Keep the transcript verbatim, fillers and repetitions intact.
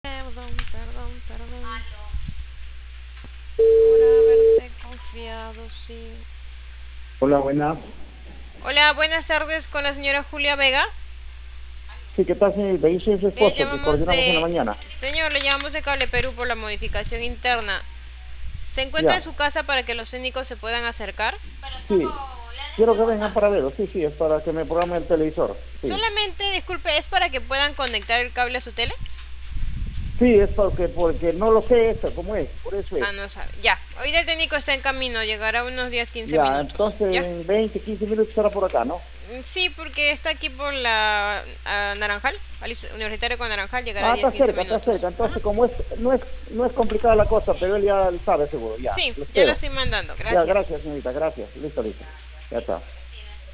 Perdón, perdón, perdón. Por haberte confiado, sí. Hola, buenas. Hola, buenas tardes con la señora Julia Vega. Sí, ¿qué tal, señorita? Yo soy su Le esposo, que llamamos coordinamos en la de... mañana. Señor, le llamamos de Cable Perú por la modificación interna. ¿Se encuentra en Ya, su casa para que los técnicos se puedan acercar? sí. Quiero que vengan para verlo. Sí, sí, es para que me programe el televisor. Sí. Solamente, disculpe, ¿es para que puedan conectar el cable a su tele? Sí, es porque, porque no lo sé esto, cómo es, por eso es. Ah, no sabe. Ya, ahorita el técnico está en camino, llegará unos diez, quince Ya, minutos. entonces ¿Ya? en veinte, quince minutos estará por acá, ¿no? Mm, Sí, porque está aquí por la ah, Naranjal, Alice- Universitario con Naranjal, llegará Ah, diez, está quince cerca, está minutos. cerca. Ajá. Entonces, como es, no es, no es complicada la cosa, pero él ya sabe seguro. Ya, Sí, lo ya lo espero. estoy mandando, Ya, gracias. gracias, señorita, gracias. Listo, listo. Ya está.